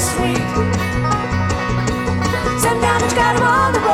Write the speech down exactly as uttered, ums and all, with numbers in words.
sweet. Some damage got him on the road.